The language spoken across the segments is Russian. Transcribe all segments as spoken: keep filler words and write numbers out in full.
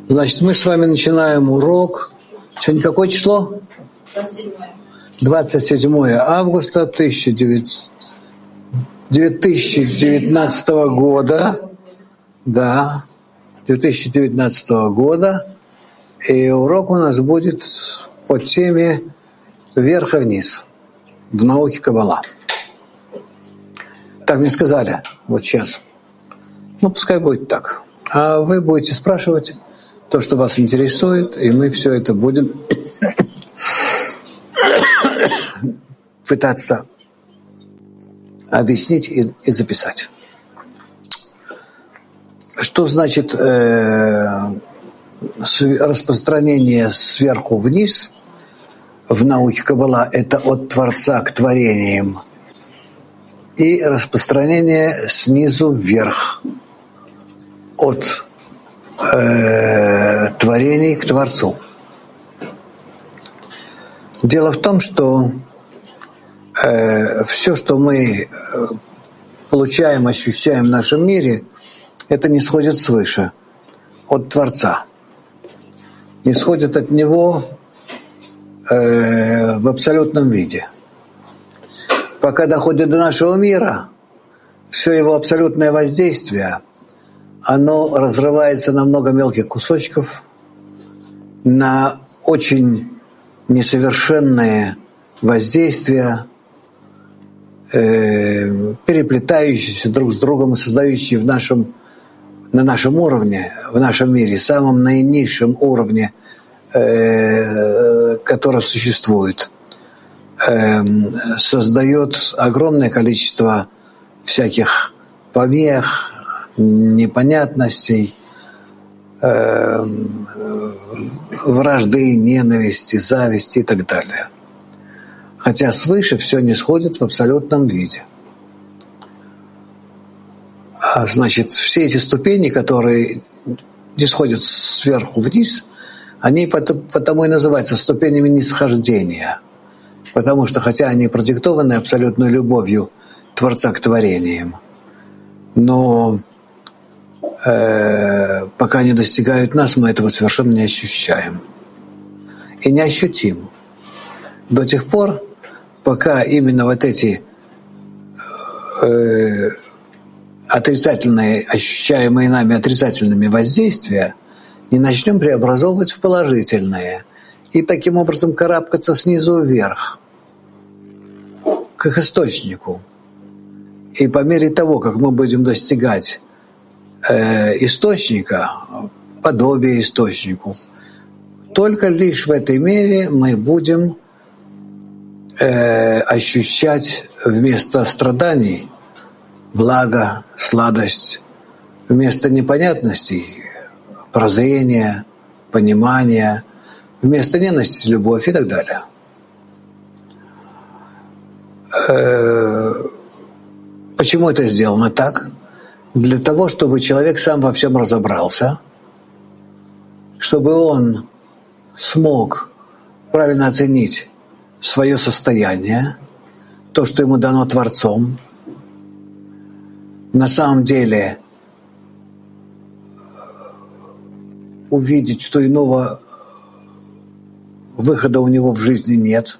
Значит, мы с вами начинаем урок. Сегодня какое число? двадцать седьмое августа две тысячи девятнадцатого года. Да, две тысячи девятнадцатого года. И урок у нас будет по теме «Вверх и вниз» в науке Каббала. Так мне сказали вот сейчас. Ну, пускай будет так. А вы будете спрашивать то, что вас интересует, и мы все это будем пытаться объяснить и, и записать. Что значит э, распространение сверху вниз в науке Каббала? Это от Творца к творениям. И распространение снизу вверх от э, творений к Творцу. Дело в том, что э, все, что мы получаем, ощущаем в нашем мире, это не сходит свыше, от Творца. Не сходит от Него э, в абсолютном виде. Пока доходит до нашего мира, все его абсолютное воздействие, оно разрывается на много мелких кусочков, на очень несовершенные воздействия, э, переплетающиеся друг с другом и создающие в нашем, на нашем уровне, в нашем мире, самом наинизшем уровне, э, который существует, э, создает огромное количество всяких помех, непонятностей, э, вражды, ненависти, зависти и так далее. Хотя свыше все не сходит в абсолютном виде. А значит, все эти ступени, которые не сходят сверху вниз, они потому и называются ступенями нисхождения. Потому что, хотя они продиктованы абсолютной любовью Творца к творениям, но э, пока не достигают нас, мы этого совершенно не ощущаем. И не ощутим. До тех пор, пока именно вот эти э, отрицательные, ощущаемые нами отрицательными воздействия, не начнем преобразовывать в положительные и таким образом карабкаться снизу вверх, к их источнику. И по мере того, как мы будем достигать э, источника, подобия источнику, только лишь в этой мере мы будем э, ощущать вместо страданий благо, сладость, вместо непонятностей прозрение, понимание, вместо ненависти любовь и так далее. Э, Почему это сделано так? Для того, чтобы человек сам во всем разобрался, чтобы он смог правильно оценить свое состояние, то, что ему дано Творцом. На самом деле увидеть, что иного выхода у него в жизни нет.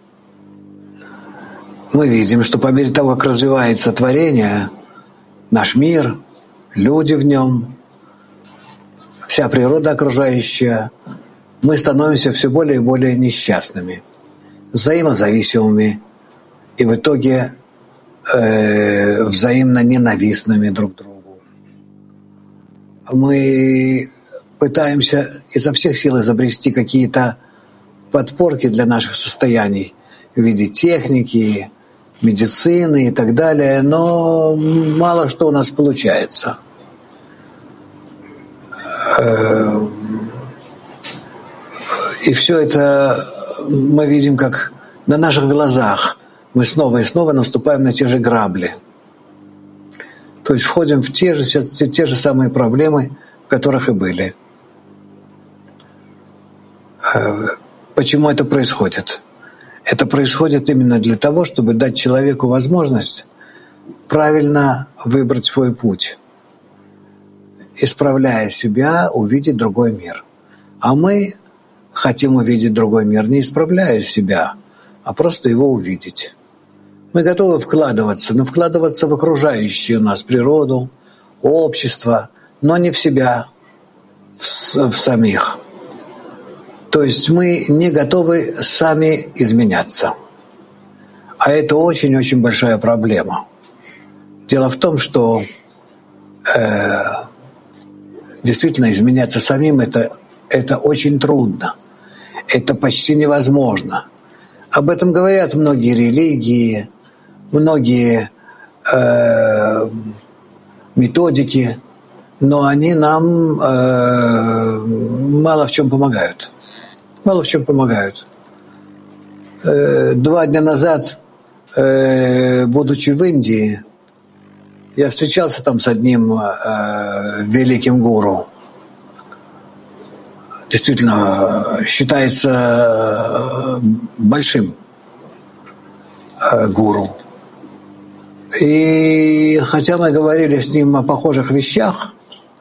Мы видим, что по мере того, как развивается творение, наш мир, люди в нем, вся природа окружающая, мы становимся все более и более несчастными, взаимозависимыми и в итоге э, взаимно ненавистными друг другу. Мы пытаемся изо всех сил изобрести какие-то подпорки для наших состояний в виде техники, медицины и так далее, но мало что у нас получается. И все это мы видим, как на наших глазах мы снова и снова наступаем на те же грабли. То есть входим в те же, те же самые проблемы, в которых и были. Почему это происходит? Это происходит именно для того, чтобы дать человеку возможность правильно выбрать свой путь, исправляя себя, увидеть другой мир. А мы хотим увидеть другой мир, не исправляя себя, а просто его увидеть. Мы готовы вкладываться, но вкладываться в окружающую нас природу, общество, но не в себя, в, в самих. То есть мы не готовы сами изменяться. А это очень-очень большая проблема. Дело в том, что э, действительно изменяться самим это, это очень трудно. Это почти невозможно. Об этом говорят многие религии, многие э, методики, но они нам э, мало в чем помогают. Мало в чем помогают. Э, два дня назад, э, будучи в Индии, я встречался там с одним э, великим гуру. Действительно, считается большим э, гуру. И хотя мы говорили с ним о похожих вещах,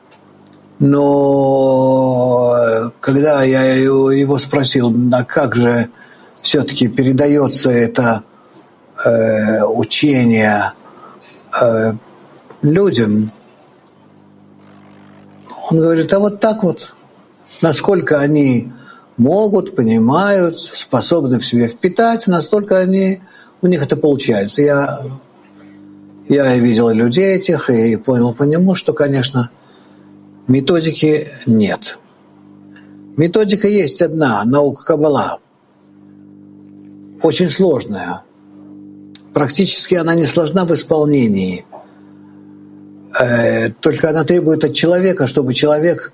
но когда я его спросил, а как же все-таки передается это э, учение э, людям, он говорит, а вот так вот, насколько они могут, понимают, способны в себе впитать, настолько они, у них это получается. Я, я видел людей этих и понял по нему, что, конечно, методики нет. Методика есть одна, наука Каббала. Очень сложная. Практически она не сложна в исполнении. Э, только она требует от человека, чтобы человек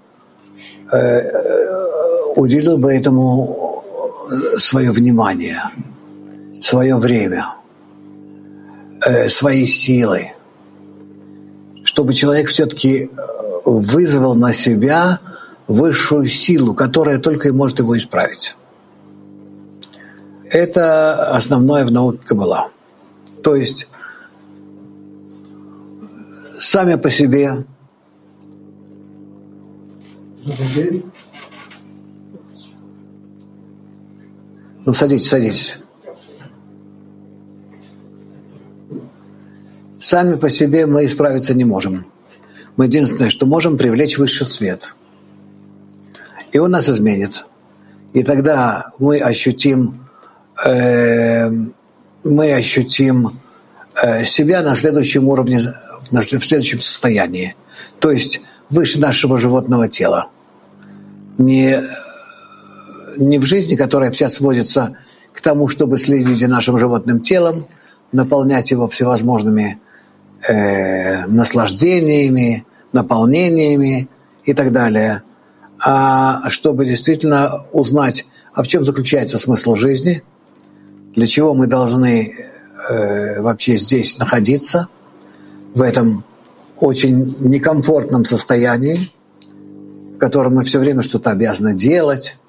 э, уделил бы этому свое внимание, свое время, э, свои силы. Чтобы человек все-таки вызвал на себя высшую силу, которая только и может его исправить. Это основное в науке Каббала. То есть сами по себе ну садитесь, садитесь. Сами по себе мы исправиться не можем. Мы единственное, что можем, привлечь высший свет. И он нас изменит. И тогда мы ощутим, э, мы ощутим э, себя на следующем уровне, в, в следующем состоянии. То есть выше нашего животного тела. Не, не в жизни, которая вся сводится к тому, чтобы следить за нашим животным телом, наполнять его всевозможными э, наслаждениями, наполнениями и так далее, а чтобы действительно узнать, а в чем заключается смысл жизни, для чего мы должны э, вообще здесь находиться, в этом очень некомфортном состоянии, в котором мы все время что-то обязаны делать,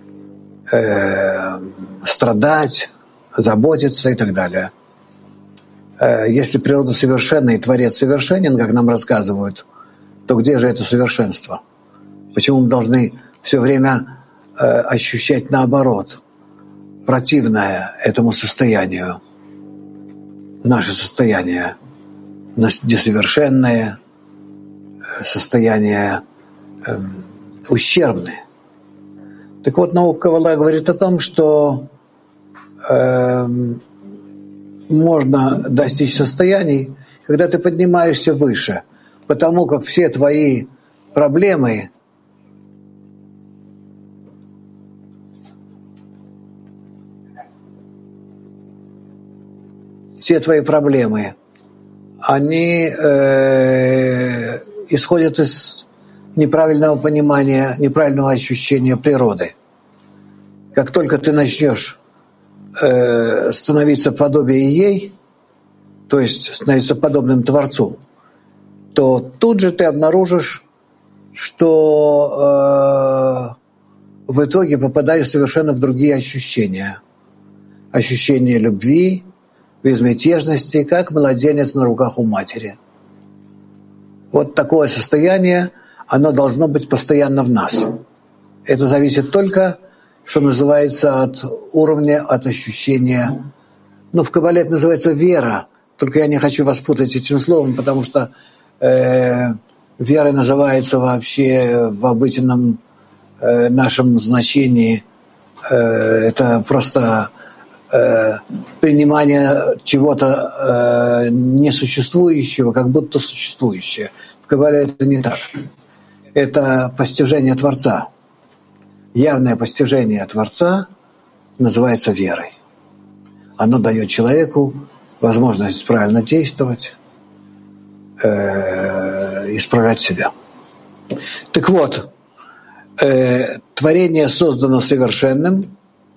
э, страдать, заботиться и так далее. Э, если природа совершенна и Творец совершенен, как нам рассказывают, то где же это совершенство? Почему мы должны все время э, ощущать наоборот, противное этому состоянию, наше состояние, несовершенное, состояние э, ущербное. Так вот, наука Каббала говорит о том, что э, можно достичь состояний, когда ты поднимаешься выше, потому как все твои проблемы все твои проблемы, они э, исходят из неправильного понимания, неправильного ощущения природы. Как только ты начнешь э, становиться подобием ей, то есть становиться подобным Творцу, то тут же ты обнаружишь, что э, в итоге попадаешь совершенно в другие ощущения. Ощущение любви, безмятежности, как младенец на руках у матери. Вот такое состояние, оно должно быть постоянно в нас. Это зависит только, что называется, от уровня, от ощущения. Ну, в Кабале это называется вера. Только я не хочу вас путать этим словом, потому что э, вера называется вообще в обыденном э, нашем значении. Э, это просто э, принимание чего-то э, несуществующего, как будто существующее. В Кабале это не так. Это постижение Творца. Явное постижение Творца называется верой. Оно дает человеку возможность правильно действовать, э, исправлять себя. Так вот, э, творение создано совершенным,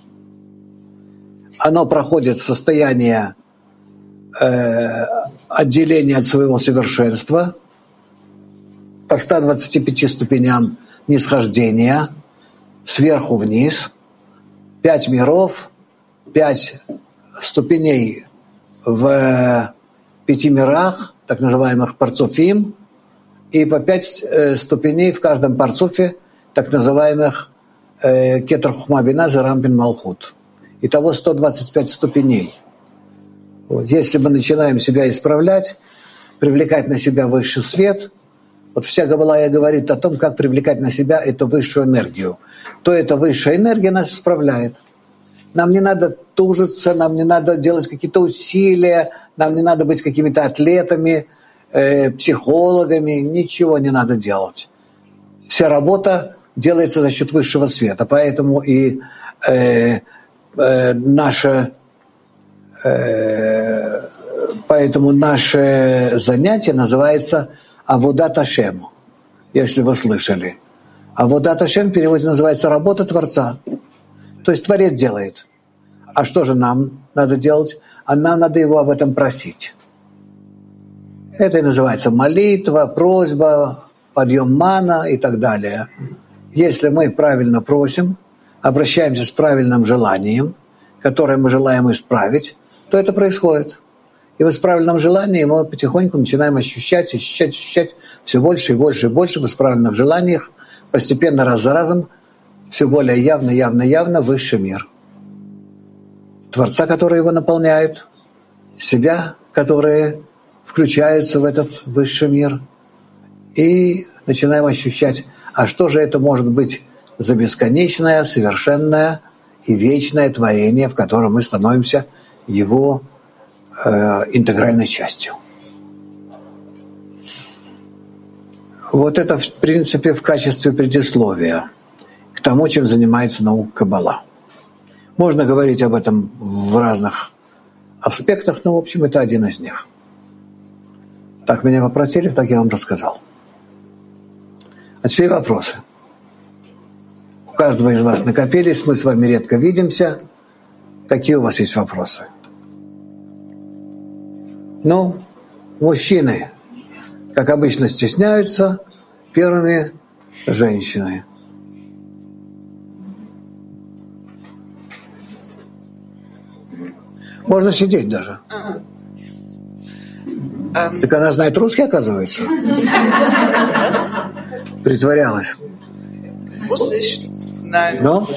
оно проходит состояние э, отделения от своего совершенства по ста двадцати пяти ступеням нисхождения, сверху вниз, пять миров, пять ступеней в пяти мирах, так называемых парцуфим, и по пять э, ступеней в каждом парцуфе, так называемых э, кетер хухма бина зарампин малхут. Итого сто двадцать пять ступеней. Вот. Если мы начинаем себя исправлять, привлекать на себя высший свет, вот вся Каббала говорит о том, как привлекать на себя эту высшую энергию, то эта высшая энергия нас исправляет. Нам не надо тужиться, нам не надо делать какие-то усилия, нам не надо быть какими-то атлетами, э, психологами, ничего не надо делать. Вся работа делается за счет высшего света, поэтому и э, э, наше, э, поэтому наше занятие называется Аводат Ашем, если вы слышали. Аводат Ашем в переводе называется работа Творца. То есть Творец делает. А что же нам надо делать? А нам надо его об этом просить. Это и называется молитва, просьба, подъем мана и так далее. Если мы правильно просим, обращаемся с правильным желанием, которое мы желаем исправить, то это происходит. И в исправленном желании мы потихоньку начинаем ощущать, ощущать, ощущать все больше и больше и больше в исправленных желаниях, постепенно, раз за разом, все более явно, явно, явно высший мир. Творца, который его наполняет, себя, которые включаются в этот высший мир, и начинаем ощущать, а что же это может быть за бесконечное, совершенное и вечное творение, в котором мы становимся его э, интегральной частью. Вот это, в принципе, в качестве предисловия к тому, чем занимается наука Каббала. Можно говорить об этом в разных аспектах, но, в общем, это один из них. Так меня попросили, так я вам рассказал. А теперь вопросы. У каждого из вас накопились, мы с вами редко видимся. Какие у вас есть вопросы? Ну, мужчины, как обычно, стесняются, первыми женщины. Можно сидеть даже. Um, так она знает русский, оказывается? Притворялась. Russisch? Nein. No?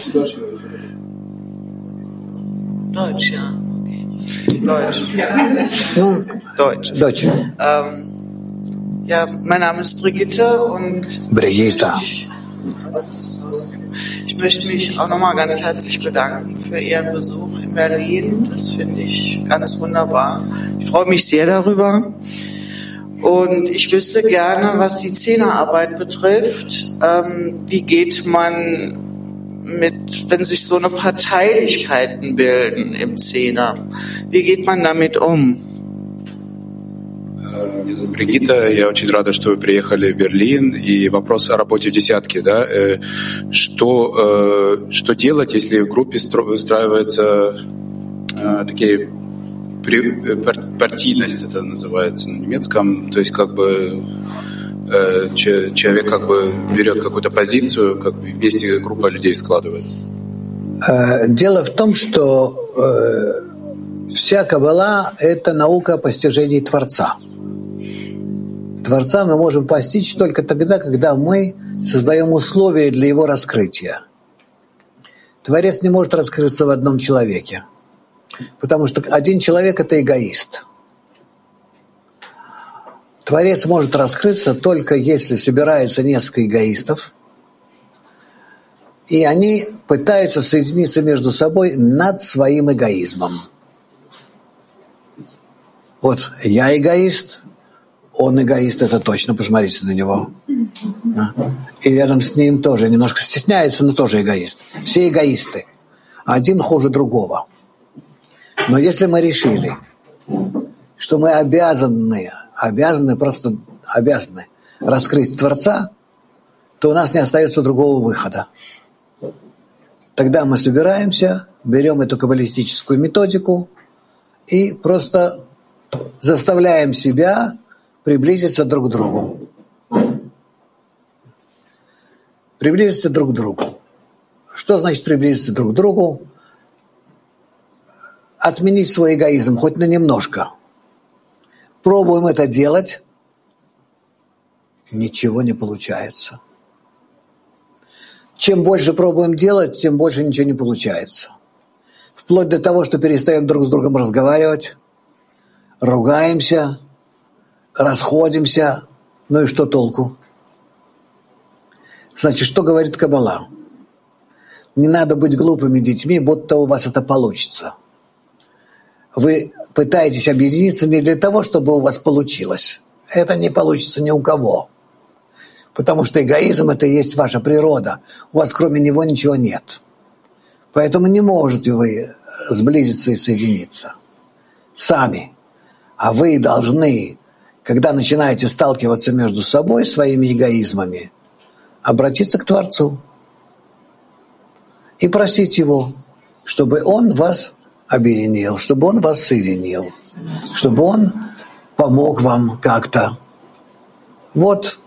Deutsch, ja. Okay. Deutsch. Ну, Deutsch. Deutsch. Ähm, ja, mein Name ist Brigitte und Brigitte. Ich, ich möchte mich auch nochmal ganz herzlich bedanken für Ihren Besuch in Berlin. Das finde ich ganz wunderbar. Ich freue mich sehr darüber. Und ich wüsste gerne, was die Zehnerarbeit betrifft, ähm, wie geht man mit, wenn sich so eine Parteilichkeiten bilden im Zehner, wie geht man damit um? Меня зовут Бригитта, я очень рада, что вы приехали в Берлин. И вопрос о работе в десятке, да? Что, что делать, если в группе устраиваются такие партийность, это называется на немецком, то есть как бы человек как бы берет какую-то позицию, как вместе группа людей складывается? Дело в том, что вся Каббала – это наука о постижении Творца. Творца мы можем постичь только тогда, когда мы создаем условия для его раскрытия. Творец не может раскрыться в одном человеке, потому что один человек – это эгоист. Творец может раскрыться только если собирается несколько эгоистов, и они пытаются соединиться между собой над своим эгоизмом. Вот я эгоист, он эгоист, это точно, посмотрите на него. И рядом с ним тоже немножко стесняется, но тоже эгоист. Все эгоисты. Один хуже другого. Но если мы решили, что мы обязаны, обязаны, просто обязаны раскрыть Творца, то у нас не остается другого выхода. Тогда мы собираемся, берем эту каббалистическую методику и просто заставляем себя приблизиться друг к другу. Приблизиться друг к другу. Что значит приблизиться друг к другу? Отменить свой эгоизм хоть на немножко. Пробуем это делать, ничего не получается. Чем больше пробуем делать, тем больше ничего не получается. Вплоть до того, что перестаем друг с другом разговаривать, ругаемся, расходимся. Ну и что толку? Значит, что говорит Каббала? Не надо быть глупыми детьми, будто у вас это получится. Вы пытаетесь объединиться не для того, чтобы у вас получилось. Это не получится ни у кого. Потому что эгоизм – это и есть ваша природа. У вас кроме него ничего нет. Поэтому не можете вы сблизиться и соединиться. Сами. А вы должны, когда начинаете сталкиваться между собой своими эгоизмами, обратиться к Творцу и просить Его, чтобы Он вас объединил, чтобы Он вас соединил, чтобы Он помог вам как-то. Вот.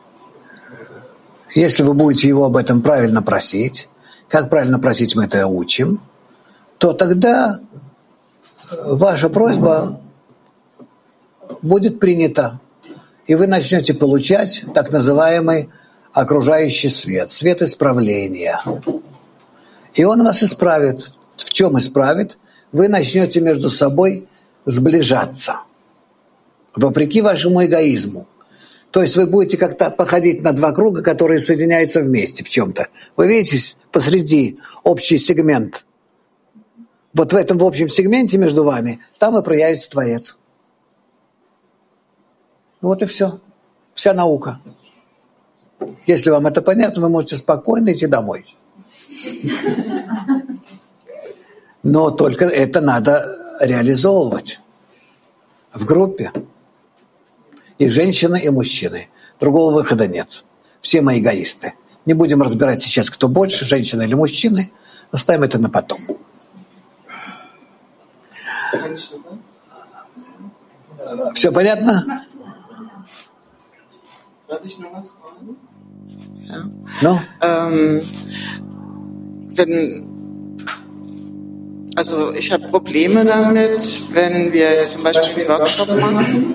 Если вы будете Его об этом правильно просить, как правильно просить мы это учим, то тогда ваша просьба будет принята, и вы начнете получать так называемый окружающий свет, свет исправления. И он вас исправит. В чем исправит? Вы начнете между собой сближаться, вопреки вашему эгоизму. То есть вы будете как-то походить на два круга, которые соединяются вместе в чем-то. Вы видите посреди общий сегмент. Вот в этом в общем сегменте между вами, там и проявится Творец. Вот и все. Вся наука. Если вам это понятно, вы можете спокойно идти домой. Но только это надо реализовывать в группе. И женщины, и мужчины. Другого выхода нет. Все мы эгоисты. Не будем разбирать сейчас, кто больше, женщины или мужчины. Оставим это на потом. Все понятно? Ja. No? Ähm, wenn, also ich habe Probleme damit, wenn wir jetzt zum Beispiel einen Workshop machen,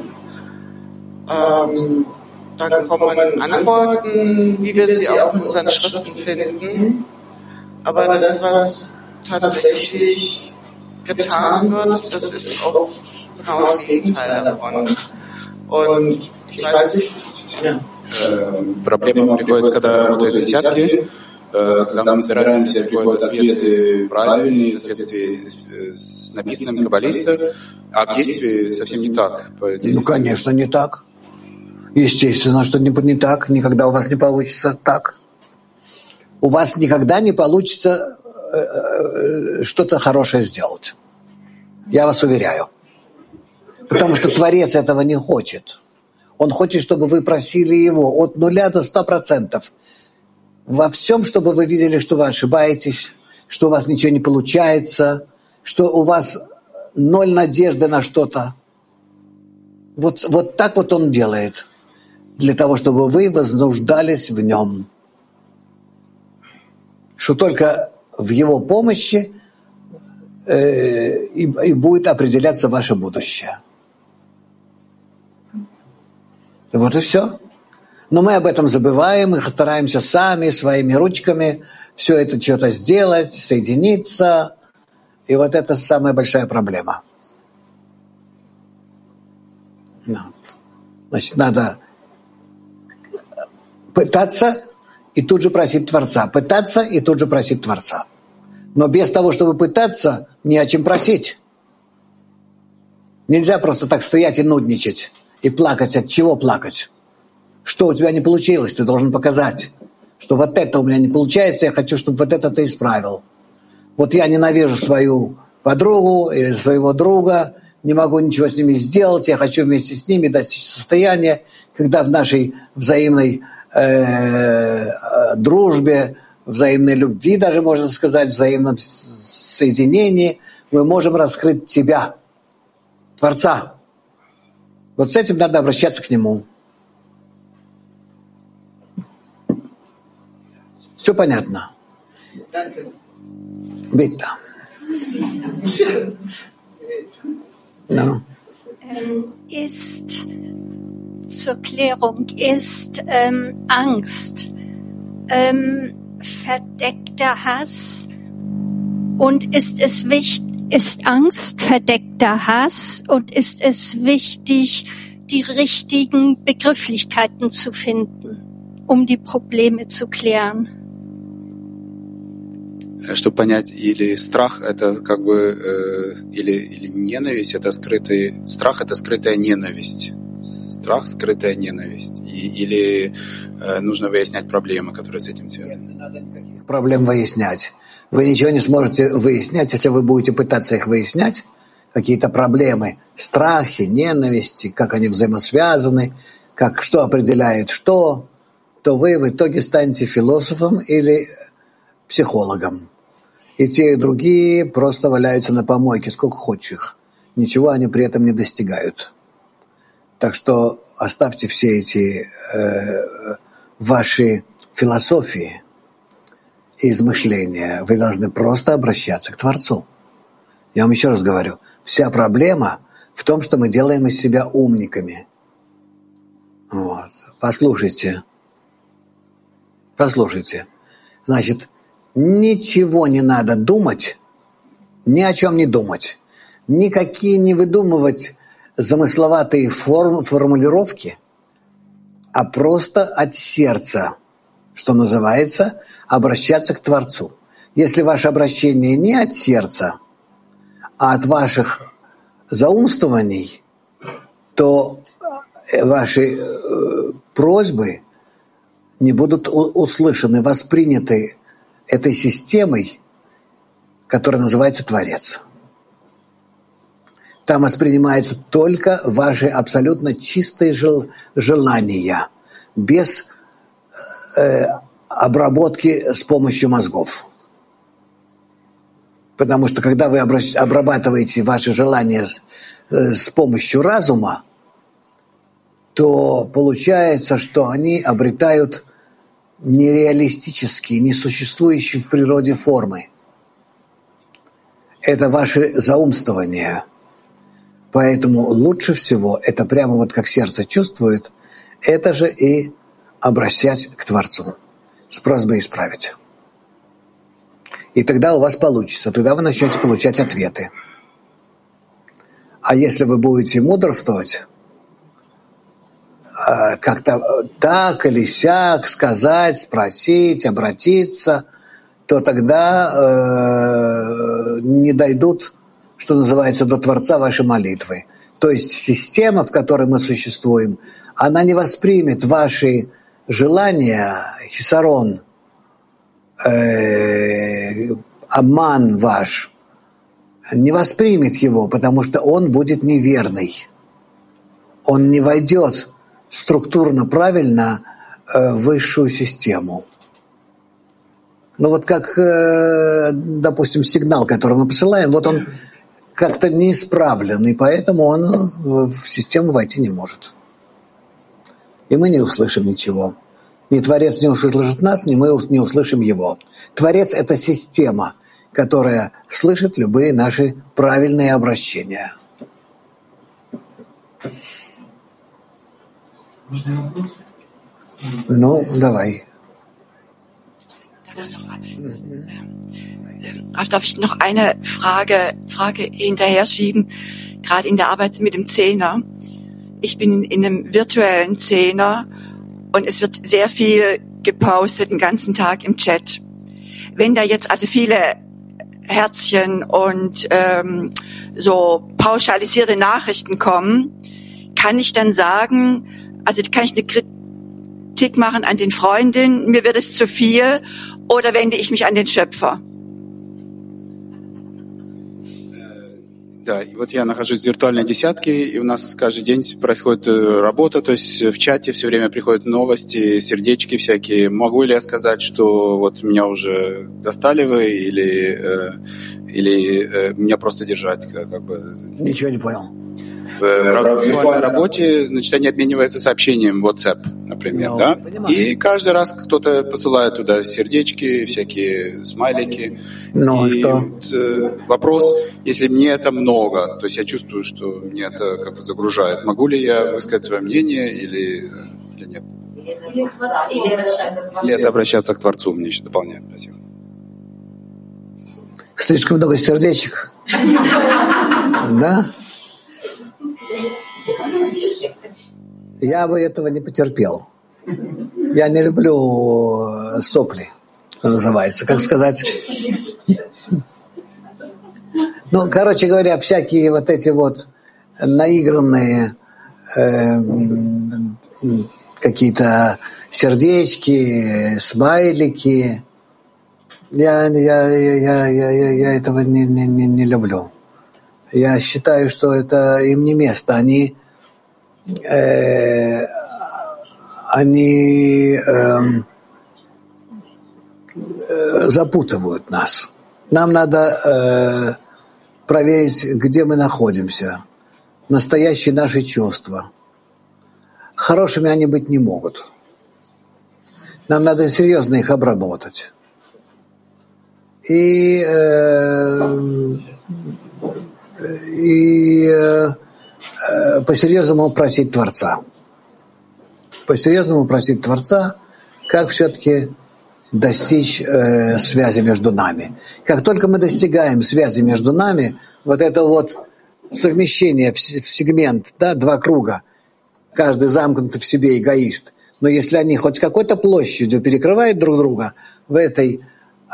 ähm, dann kommen Antworten, wie wir sie auch in unseren Schriften finden, aber das, was tatsächlich getan wird, das ist auch genau das Gegenteil davon. Und ich weiß nicht, ja. Проблема приходит, когда работают десятки, когда мы стараемся приходят ответы правильные, в соответствии с написанным каббалистом, а в действии совсем не так. Ну, конечно, не так. Естественно, что не, не так. Никогда у вас не получится так. У вас никогда не получится э, что-то хорошее сделать. Я вас уверяю. Потому что Творец этого не хочет. Он хочет, чтобы вы просили Его от нуля до ста процентов. Во всем, чтобы вы видели, что вы ошибаетесь, что у вас ничего не получается, что у вас ноль надежды на что-то. Вот, вот так вот Он делает, для того, чтобы вы вознуждались в Нем. Что только в Его помощи э, и, и будет определяться ваше будущее. Вот и все. Но мы об этом забываем и стараемся сами, своими ручками все это что-то сделать, соединиться. И вот это самая большая проблема. Значит, надо пытаться и тут же просить Творца. Пытаться и тут же просить Творца. Но без того, чтобы пытаться, не о чем просить. Нельзя просто так стоять и нудничать, и плакать. От чего плакать? Что у тебя не получилось? Ты должен показать, что вот это у меня не получается, я хочу, чтобы вот это ты исправил. Вот я ненавижу свою подругу или своего друга, не могу ничего с ними сделать, я хочу вместе с ними достичь состояния, когда в нашей взаимной э, дружбе, взаимной любви, даже можно сказать, взаимном соединении, мы можем раскрыть тебя, Творца. Вот с этим надо обращаться к Нему. Все понятно? Bitte. No. Ähm, ist zur Klärung, ist ähm, Angst ähm, verdeckter Hass und ist es wichtig, ist Angst verdeckter Hass und ist es wichtig, die richtigen Begrifflichkeiten zu finden, um die Probleme zu klären? Чтобы понять, или страх это как бы э, или, или ненависть это скрытый страх это скрытая ненависть. Страх скрытая ненависть. И, или э, нужно выяснять проблемы, которые с этим связаны. Нет, не надо никаких проблем выяснять. Вы ничего не сможете выяснять, если вы будете пытаться их выяснять. Какие-то проблемы, страхи, ненависти, как они взаимосвязаны, как что определяет что, то вы в итоге станете философом или психологом. И те, и другие просто валяются на помойке, сколько хочешь их. Ничего они при этом не достигают. Так что оставьте все эти э, ваши философии и измышления. Вы должны просто обращаться к Творцу. Я вам еще раз говорю, вся проблема в том, что мы делаем из себя умниками. Вот. Послушайте. Послушайте. Значит, ничего не надо думать, ни о чем не думать, никакие не выдумывать замысловатые форм, формулировки, а просто от сердца, что называется, обращаться к Творцу. Если ваше обращение не от сердца, а от ваших заумствований, то ваши э, просьбы не будут услышаны, восприняты этой системой, которая называется Творец. Там воспринимаются только ваши абсолютно чистые жел- желания, без э, обработки с помощью мозгов. Потому что когда вы обращ- обрабатываете ваши желания с, э, с помощью разума, то получается, что они обретают нереалистические, несуществующие в природе формы. Это ваши заумствования. Поэтому лучше всего, это прямо вот как сердце чувствует, это же и обращать к Творцу с просьбой исправить. И тогда у вас получится, тогда вы начнете получать ответы. А если вы будете мудрствовать, как-то так или сяк сказать, спросить, обратиться, то тогда э, не дойдут, что называется, до Творца ваши молитвы. То есть система, в которой мы существуем, она не воспримет ваши желания, хисарон, э, обман ваш, не воспримет его, потому что он будет неверный. Он не войдет структурно правильно э, в высшую систему. Ну вот как, э, допустим, сигнал, который мы посылаем, вот он как-то неисправлен, и поэтому он в систему войти не может. И мы не услышим ничего. Ни Творец не услышит нас, ни мы не услышим его. Творец — это система, которая слышит любые наши правильные обращения. Можно вопрос? Ну, давай. Darf ich noch eine Frage, Frage hinterher schieben? Gerade in der Arbeit mit dem Zehner. Ich bin in einem virtuellen Zehner und es wird sehr viel gepostet den ganzen Tag im Chat. Wenn da jetzt also viele Herzchen und ähm, so pauschalisierte Nachrichten kommen, kann ich dann sagen, also kann ich eine Kritik machen an den Freundinnen, mir wird es zu viel, oder wende ich mich an den Schöpfer? Да, и вот я нахожусь в виртуальной десятке, и у нас каждый день происходит работа, то есть в чате все время приходят новости, сердечки всякие. Могу ли я сказать, что вот меня уже достали вы, или, или меня просто держать? Как бы... Ничего не понял. В виртуальной работе, значит, они обмениваются сообщением WhatsApp, например, no, да? Понимаю. И каждый раз кто-то посылает туда сердечки, всякие смайлики. Ну, и что? Вот, э, вопрос, если мне это много, то есть я чувствую, что мне это как бы загружает, могу ли я высказать свое мнение или, или нет? Или это обращаться к Творцу, мне еще дополняет. Спасибо. Слишком много сердечек. Да? Я бы этого не потерпел. Я не люблю сопли, что называется. Как сказать? Ну, короче говоря, всякие вот эти вот наигранные э, какие-то сердечки, смайлики. Я, я, я, я, я, я этого не, не, не люблю. Я считаю, что это им не место. Они, э, они э, э, запутывают нас. Нам надо э, проверить, где мы находимся, настоящие наши чувства. Хорошими они быть не могут. Нам надо серьезно их обработать. И э, и э, э, по-серьезному просить Творца. По-серьезному просить Творца, как все-таки достичь э, связи между нами. Как только мы достигаем связи между нами, вот это вот совмещение в, в сегмент, да, два круга, каждый замкнут в себе эгоист, но если они хоть какой-то площадью перекрывают друг друга в этой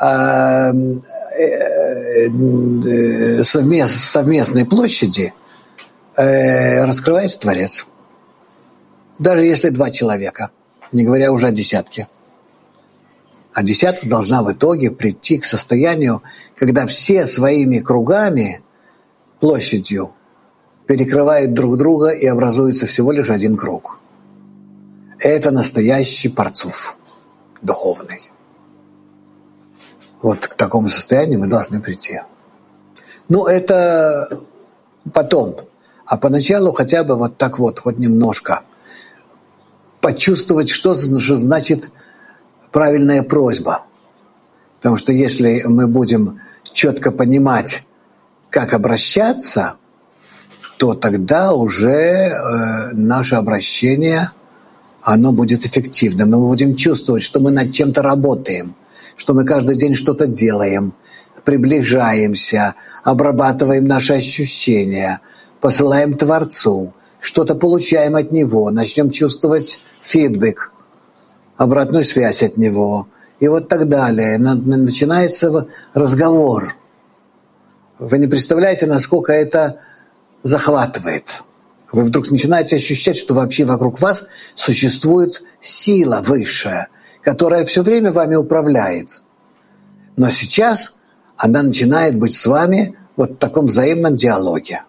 совместной площади, раскрывается Творец. Даже если два человека, не говоря уже о десятке. А десятка должна в итоге прийти к состоянию, когда все своими кругами, площадью, перекрывают друг друга и образуется всего лишь один круг. Это настоящий парцуф духовный. Вот к такому состоянию мы должны прийти. Ну, это потом. А поначалу хотя бы вот так вот, хоть немножко почувствовать, что же значит правильная просьба. Потому что если мы будем четко понимать, как обращаться, то тогда уже э, наше обращение, оно будет эффективным. Мы будем чувствовать, что мы над чем-то работаем, что мы каждый день что-то делаем, приближаемся, обрабатываем наши ощущения, посылаем Творцу, что-то получаем от Него, начнем чувствовать фидбэк, обратную связь от Него, и вот так далее. Начинается разговор. Вы не представляете, насколько это захватывает. Вы вдруг начинаете ощущать, что вообще вокруг вас существует сила высшая, которая все время вами управляет. Но сейчас она начинает быть с вами вот в таком взаимном диалоге.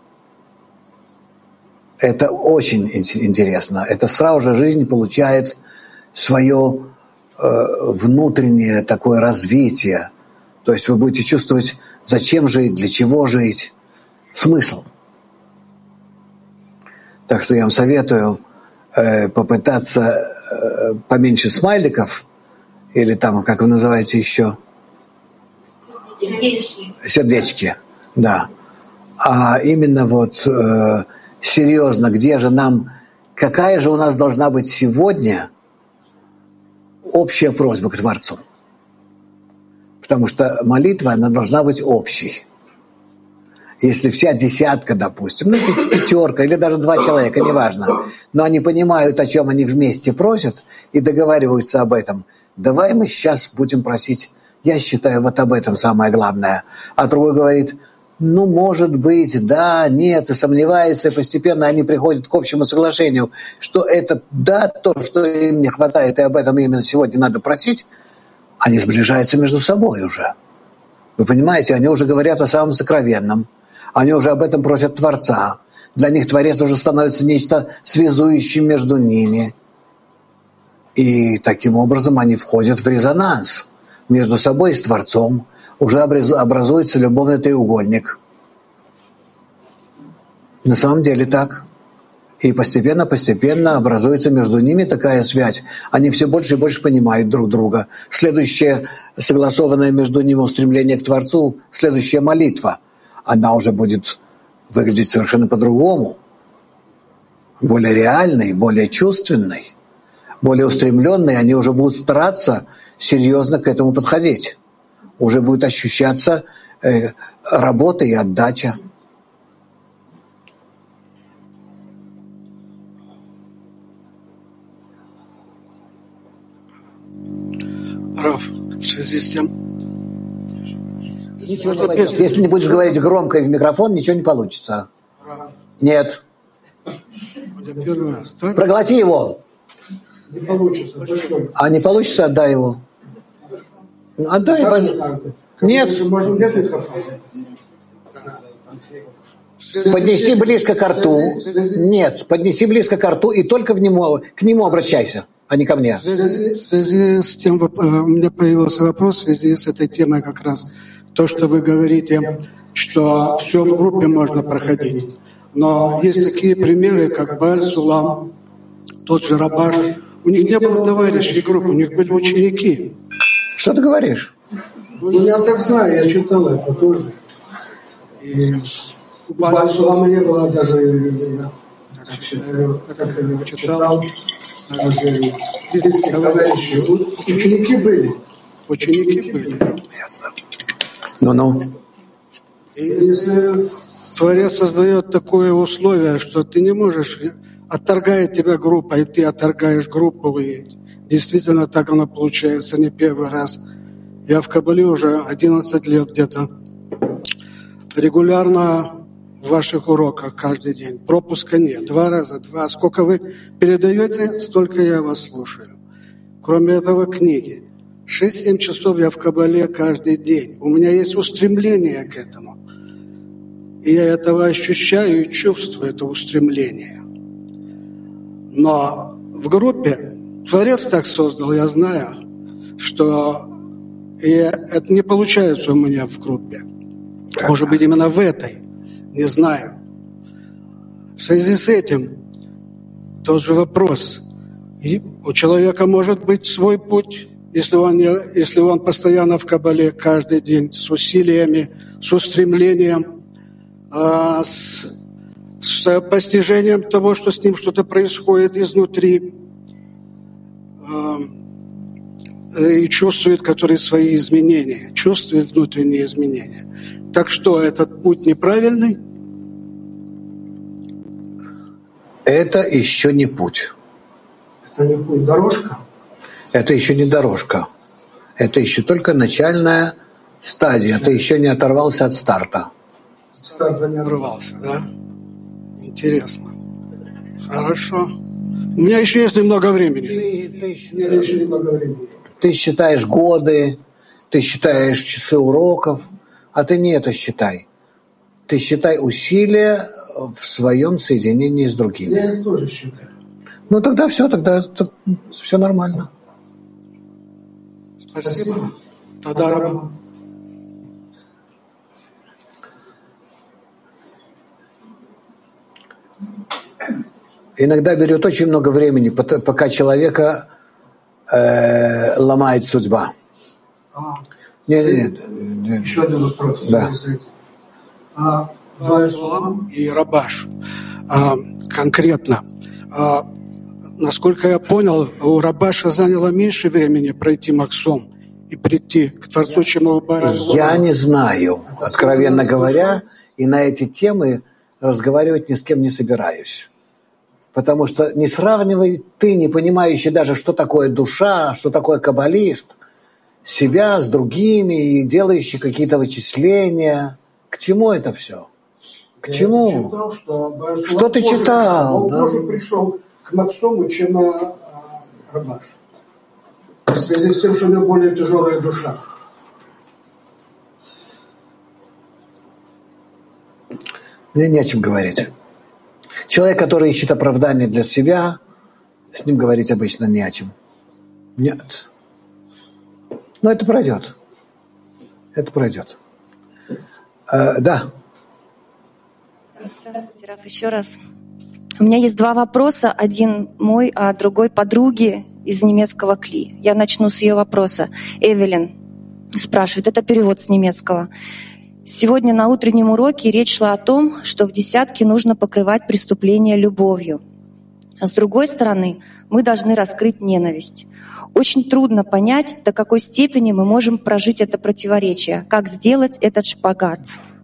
Это очень интересно. Это сразу же жизнь получает свое э, внутреннее такое развитие. То есть вы будете чувствовать, зачем жить, для чего жить, смысл. Так что я вам советую э, попытаться э, поменьше смайликов, или там, как вы называете еще? Сердечки. Сердечки, да. А именно вот э, серьезно, где же нам, какая же у нас должна быть сегодня общая просьба к Творцу. Потому что молитва, она должна быть общей. Если вся десятка, допустим, ну, пятерка или даже два человека, неважно, но они понимают, о чем они вместе просят и договариваются об этом, давай мы сейчас будем просить, я считаю, вот об этом самое главное. А другой говорит, ну, может быть, да, нет, и сомневается, и постепенно они приходят к общему соглашению, что это, да, то, что им не хватает, и об этом именно сегодня надо просить, они сближаются между собой уже. Вы понимаете, они уже говорят о самом сокровенном, они уже об этом просят Творца. Для них Творец уже становится нечто связующим между ними. И таким образом они входят в резонанс между собой и с Творцом. Уже образуется любовный треугольник. На самом деле так. И постепенно-постепенно образуется между ними такая связь. Они все больше и больше понимают друг друга. Следующее согласованное между ними устремление к Творцу, следующая молитва, она уже будет выглядеть совершенно по-другому. Более реальной, более чувственной, более устремленной. Они уже будут стараться серьезно к этому подходить. Уже будет ощущаться э, работа и отдача. Раф, в связи с тем... Ничего не пойдет. Если не будешь говорить громко и в микрофон, ничего не получится. Раф. Нет. Я первый раз, так? Проглоти его. Не получится. Большой. А не получится, отдай его. Отдай. Нет. Поднеси близко к рту. Нет, поднеси близко к рту и только к нему, к нему обращайся, а не ко мне. В связи, в связи с тем, у меня появился вопрос в связи с этой темой как раз. То, что вы говорите, что все в группе можно проходить. Но есть такие примеры, как Бааль Сулам, тот же Рабаш. У них не было товарищей группы, у них были ученики. Что ты говоришь? Ну, я так знаю, я читал это тоже. И у Бааль Сулама не было даже, я так читал, даже близких товарищей. Ученики были. Ученики были. Ясно. Ну-ну. И если Творец создает такое условие, что ты не можешь, отторгает тебя группа, и ты отторгаешь группу, и действительно так оно получается не первый раз. Я в Кабале уже одиннадцать лет где-то, регулярно в ваших уроках каждый день. Пропуска нет, два раза, два. Сколько вы передаете, столько я вас слушаю. Кроме этого, книги. шесть-семь часов я в Кабале каждый день. У меня есть устремление к этому. И я этого ощущаю и чувствую, это устремление. Но в группе Творец так создал, я знаю, что и это не получается у меня в группе. Может быть, именно в этой. Не знаю. В связи с этим тот же вопрос. И у человека может быть свой путь, если он, не, если он постоянно в Кабале каждый день с усилиями, с устремлением, а, с, с постижением того, что с ним что-то происходит изнутри, а, и чувствует, которые свои изменения, чувствует внутренние изменения. Так что, этот путь неправильный? Это еще не путь. Это не путь, дорожка? Это еще не дорожка. Это еще только начальная стадия. Ты еще не оторвался от старта. От старта не оторвался, да? Интересно. Хорошо. У меня еще есть немного времени. Ты, ты, У меня еще немного времени. Ты считаешь годы, ты считаешь часы уроков, а ты не это считай. Ты считай усилия в своем соединении с другими. Я их тоже считаю. Ну тогда все, тогда все нормально. Спасибо. Тогда раба. Иногда берет очень много времени, пока человека э, ломает судьба. А, нет, нет, нет. Еще один вопрос. Да. А, Бааль Сулам и Рабаш. А, конкретно. А, насколько я понял, у Рабаша заняло меньше времени пройти Максом и прийти к Творцу, чем у Баразова. Я не знаю, откровенно говоря, и на эти темы разговаривать ни с кем не собираюсь. Потому что не сравнивай ты, не понимающий даже, что такое душа, что такое каббалист, себя с другими и делающий какие-то вычисления. К чему это все? К чему? Я читал, что, что ты читал? Он да? позже пришел к Максому, чем а, Рабаш. В связи с тем, что у него более тяжелая душа. Мне не о чем говорить. Человек, который ищет оправдание для себя, с ним говорить обычно не о чем. Нет. Но это пройдет. Это пройдет. Э, да. Здравствуйте, Раф, еще раз. У меня есть два вопроса. Один мой, а другой подруги из немецкого КЛИ. Я начну с ее вопроса. Эвелин спрашивает, это перевод с немецкого. Сегодня на утреннем уроке речь шла о том, что в десятке нужно покрывать преступления любовью. А с другой стороны, мы должны раскрыть ненависть. Очень трудно понять, до какой степени мы можем прожить это противоречие. Как сделать этот шпагат?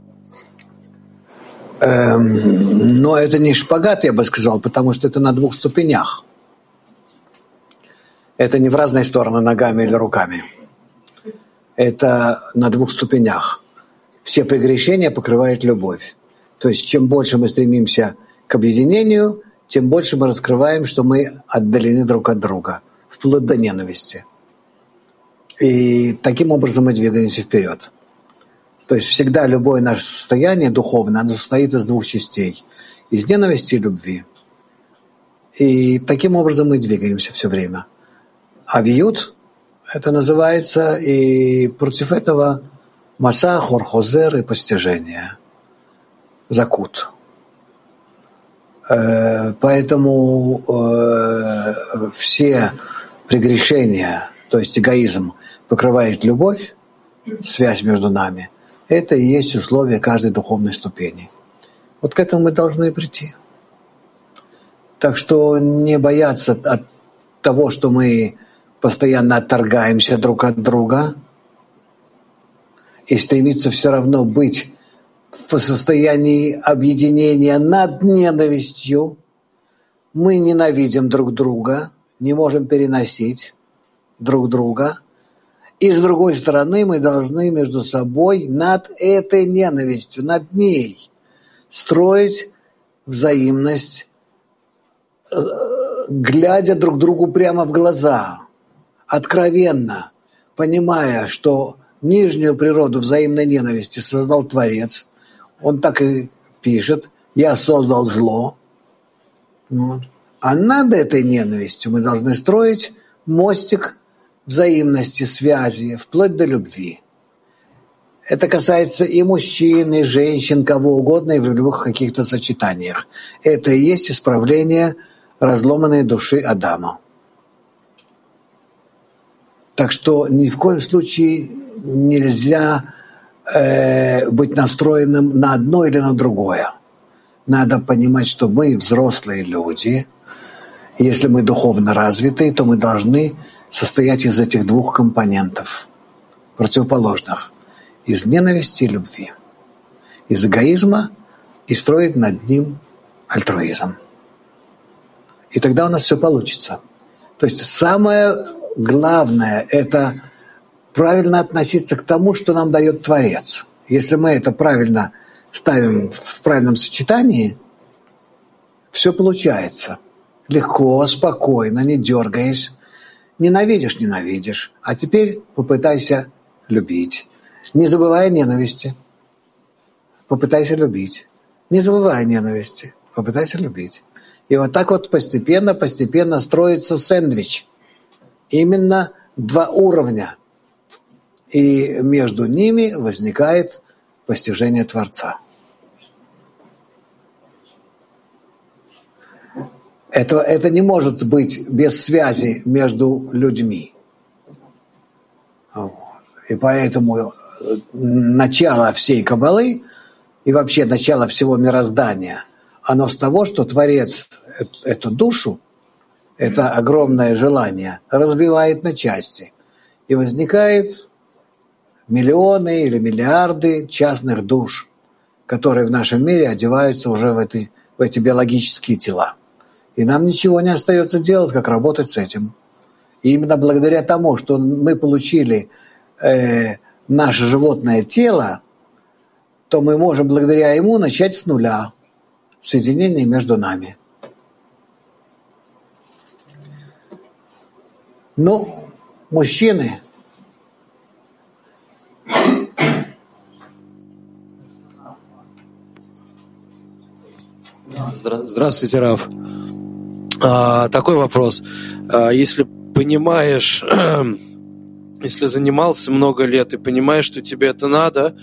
Эм, но это не шпагат, я бы сказал, потому что это на двух ступенях. Это не в разные стороны ногами или руками. Это на двух ступенях. Все прегрешения покрывает любовь. То есть чем больше мы стремимся к объединению, тем больше мы раскрываем, что мы отдалены друг от друга, вплоть до ненависти. И таким образом мы двигаемся вперед. То есть всегда любое наше состояние духовное, оно состоит из двух частей. Из ненависти и любви. И таким образом мы двигаемся все время. А вьют, это называется, и против этого Маса, хорхозер и постижение. Закут. Поэтому все прегрешения, то есть эгоизм, покрывает любовь, связь между нами. Это и есть условие каждой духовной ступени. Вот к этому мы должны прийти. Так что не бояться от того, что мы постоянно отторгаемся друг от друга, и стремиться все равно быть в состоянии объединения над ненавистью. Мы ненавидим друг друга, не можем переносить друг друга. И с другой стороны, мы должны между собой над этой ненавистью, над ней строить взаимность, глядя друг другу прямо в глаза, откровенно, понимая, что нижнюю природу взаимной ненависти создал Творец. Он так и пишет: «Я создал зло». Вот. А над этой ненавистью мы должны строить мостик взаимности, связи, вплоть до любви. Это касается и мужчин, и женщин, кого угодно, и в любых каких-то сочетаниях. Это и есть исправление разломанной души Адама. Так что ни в коем случае нельзя э, быть настроенным на одно или на другое. Надо понимать, что мы взрослые люди. И если мы духовно развитые, то мы должны состоять из этих двух компонентов, противоположных. Из ненависти и любви. Из эгоизма и строить над ним альтруизм. И тогда у нас все получится. То есть самое главное – это правильно относиться к тому, что нам дает Творец. Если мы это правильно ставим в правильном сочетании, все получается. Легко, спокойно, не дергаясь. Ненавидишь – ненавидишь. А теперь попытайся любить. Не забывай ненависти. Попытайся любить. Не забывай ненависти. Попытайся любить. И вот так вот постепенно, постепенно строится сэндвич. Именно два уровня. И между ними возникает постижение Творца. Это, это не может быть без связи между людьми. Вот. И поэтому начало всей Каббалы и вообще начало всего мироздания, оно с того, что Творец эту душу это огромное желание, разбивает на части. И возникает миллионы или миллиарды частных душ, которые в нашем мире одеваются уже в эти, в эти биологические тела. И нам ничего не остается делать, как работать с этим. И именно благодаря тому, что мы получили э, наше животное тело, то мы можем благодаря ему начать с нуля соединение между нами. Ну, мужчины. Здравствуйте, Рав. А, такой вопрос. А, если понимаешь, если занимался много лет и понимаешь, что тебе это надо,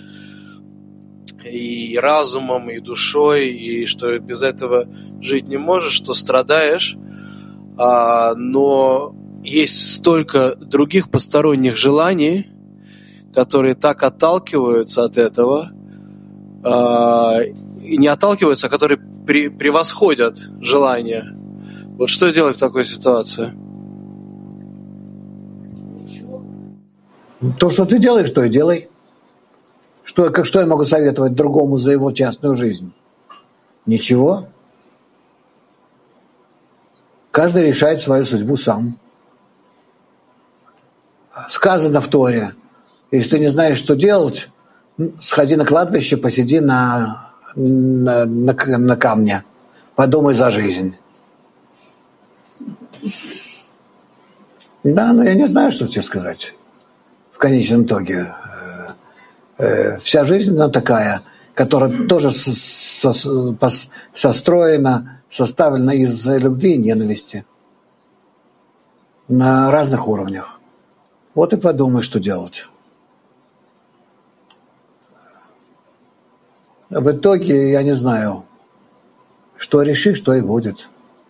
и разумом, и душой, и что без этого жить не можешь, что страдаешь, а, но есть столько других посторонних желаний, которые так отталкиваются от этого, а, и не отталкиваются, а которые при, превосходят желания. Вот что делать в такой ситуации? То, что ты делаешь, то и делай. Что, как, что я могу советовать другому за его частную жизнь? Ничего. Каждый решает свою судьбу сам. Сказано в Торе, если ты не знаешь, что делать, сходи на кладбище, посиди на, на, на, на камне, подумай за жизнь. Да, но я не знаю, что тебе сказать. В конечном итоге. Вся жизнь, она такая, которая тоже со, со, состроена, составлена из любви и ненависти на разных уровнях. Вот и подумай, что делать. В итоге, я не знаю, что решишь, что и будет.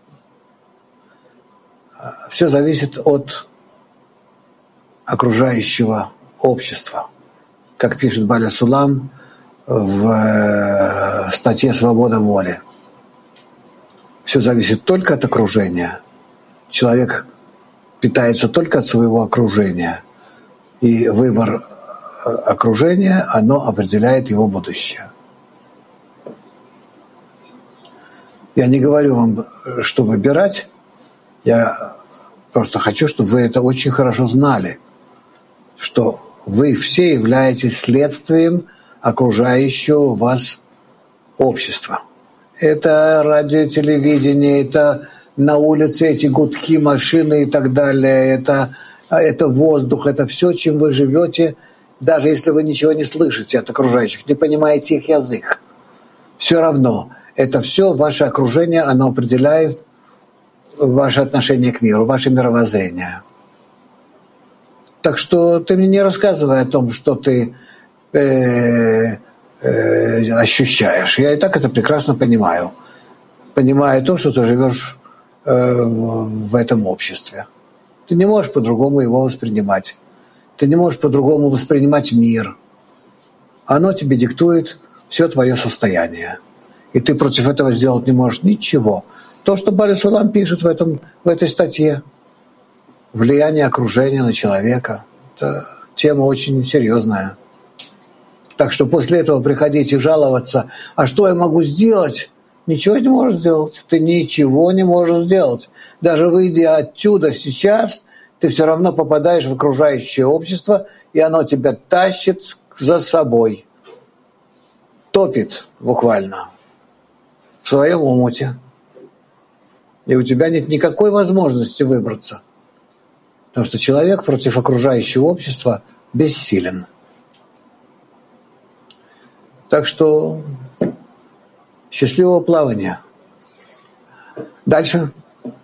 Все зависит от окружающего общества. Как пишет Баля Сулам в статье «Свобода воли». Все зависит только от окружения. Человек питается только от своего окружения. И выбор окружения, оно определяет его будущее. Я не говорю вам, что выбирать. Я просто хочу, чтобы вы это очень хорошо знали, что вы все являетесь следствием окружающего вас общества. Это радио, телевидение, это на улице эти гудки, машины и так далее, это, это воздух, это все, чем вы живете, даже если вы ничего не слышите от окружающих, не понимаете их язык. Все равно, это все ваше окружение, оно определяет ваше отношение к миру, ваше мировоззрение. Так что ты мне не рассказывай о том, что ты э, э, ощущаешь. Я и так это прекрасно понимаю. Понимаю то, что ты живешь э, в, в этом обществе. Ты не можешь по-другому его воспринимать. Ты не можешь по-другому воспринимать мир. Оно тебе диктует все твое состояние. И ты против этого сделать не можешь ничего. То, что Баля Сулам пишет в, этом, в этой статье, влияние окружения на человека, это тема очень серьезная. Так что после этого приходить и жаловаться, а что я могу сделать? Ничего не можешь сделать. Ты ничего не можешь сделать. Даже выйдя отсюда сейчас, ты все равно попадаешь в окружающее общество, и оно тебя тащит за собой. Топит буквально в своем омуте. И у тебя нет никакой возможности выбраться. Потому что человек против окружающего общества бессилен. Так что счастливого плавания. Дальше.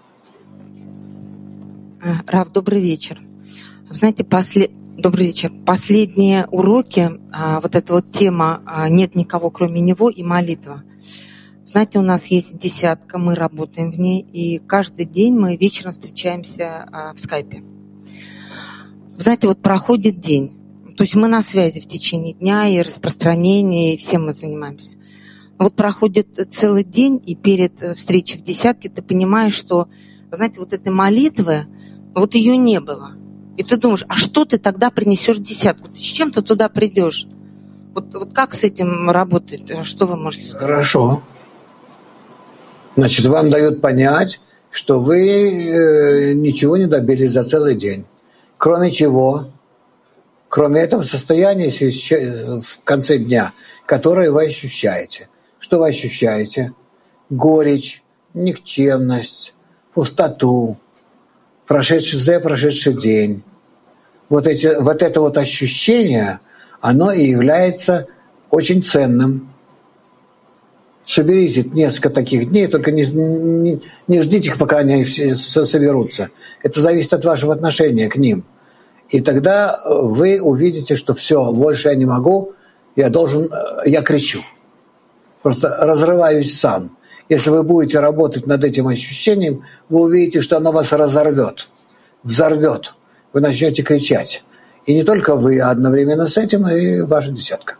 Рав, добрый вечер. Знаете, после... добрый вечер. Последние уроки, вот эта вот тема «Нет никого, кроме него» и молитва. Знаете, у нас есть десятка, мы работаем в ней, и каждый день мы вечером встречаемся в скайпе. Знаете, вот проходит день, то есть мы на связи в течение дня, и распространение, и всем мы занимаемся. Вот проходит целый день, и перед встречей в десятке ты понимаешь, что Вы знаете, вот этой молитвы, вот ее не было. И ты думаешь, а что ты тогда принесешь десятку? Ты с чем ты туда придешь? Вот, вот как с этим работать? Что вы можете сказать? Хорошо. Значит, вам дают понять, что вы э, ничего не добились за целый день. Кроме чего? Кроме этого состояния в конце дня, которое вы ощущаете. Что вы ощущаете? Горечь, никчемность, пустоту, прошедший, зря прошедший день. Вот, эти, вот это вот ощущение, оно и является очень ценным. Соберите несколько таких дней, только не, не, не ждите их, пока они все соберутся. Это зависит от вашего отношения к ним. И тогда вы увидите, что все, больше я не могу, я должен, я кричу. Просто разрываюсь сам. Если вы будете работать над этим ощущением, вы увидите, что оно вас разорвет, взорвет. Вы начнете кричать. И не только вы, а одновременно с этим и ваша десятка.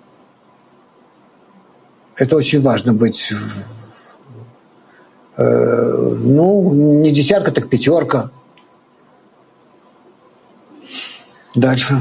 Это очень важно быть, э, ну, не десятка, так пятерка. Дальше.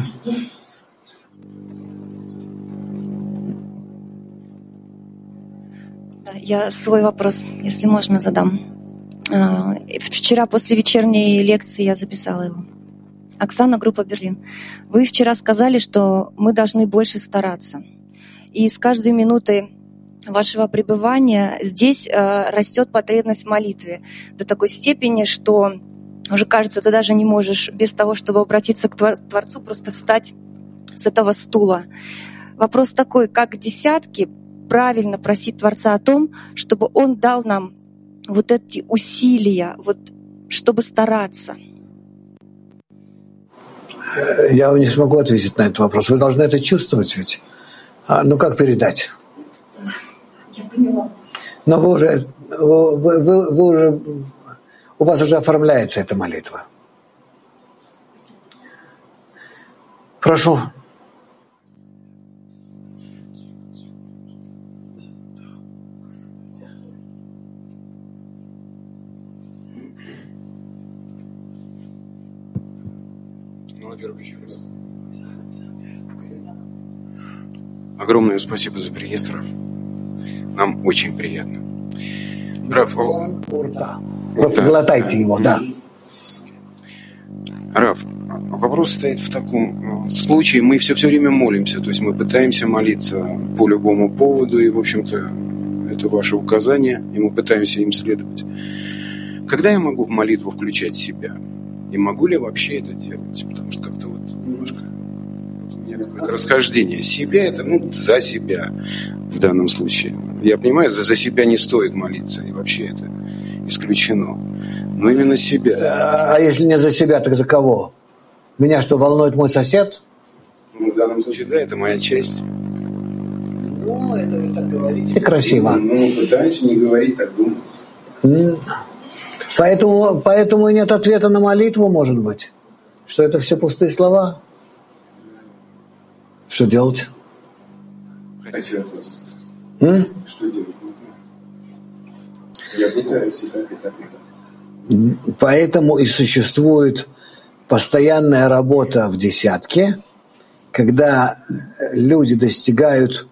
Я свой вопрос, если можно, задам. Вчера после вечерней лекции я записала его. Оксана, группа «Берлин». Вы вчера сказали, что мы должны больше стараться. И с каждой минутой вашего пребывания здесь растет потребность в молитве до такой степени, что уже, кажется, ты даже не можешь без того, чтобы обратиться к Творцу, просто встать с этого стула. Вопрос такой, как десятки правильно просить Творца о том, чтобы Он дал нам вот эти усилия, вот, чтобы стараться? Я не смогу ответить на этот вопрос. Вы должны это чувствовать ведь. А, ну как передать? Я поняла. Но вы уже, вы, вы, вы уже, у вас уже оформляется эта молитва. Прошу. Огромное спасибо за приезд, Раф. Нам очень приятно. Раф, да. Просто глотайте его, да. Раф, вопрос стоит в таком случае. Мы все все время молимся, то есть мы пытаемся молиться по любому поводу, и, в общем-то, это ваше указание, и мы пытаемся им следовать. Когда я могу в молитву включать себя? И могу ли вообще это делать? Потому что как-то вот немножко вот у меня какое-то расхождение. Себя это, ну, за себя в данном случае. Я понимаю, за, за себя не стоит молиться, и вообще это исключено. Но именно себя. А если не за себя, так за кого? Меня что, волнует мой сосед? Ну, в данном случае, да, это моя часть. Ну, это, это говорите красиво. Ну, мы пытаемся не говорить, так думать. Поэтому, поэтому и нет ответа на молитву, может быть. Что это все пустые слова. Что делать? Хочу от вас. М? Что делать? Я пытаюсь и так, и так, и так. Поэтому и существует постоянная работа в десятке, когда люди достигают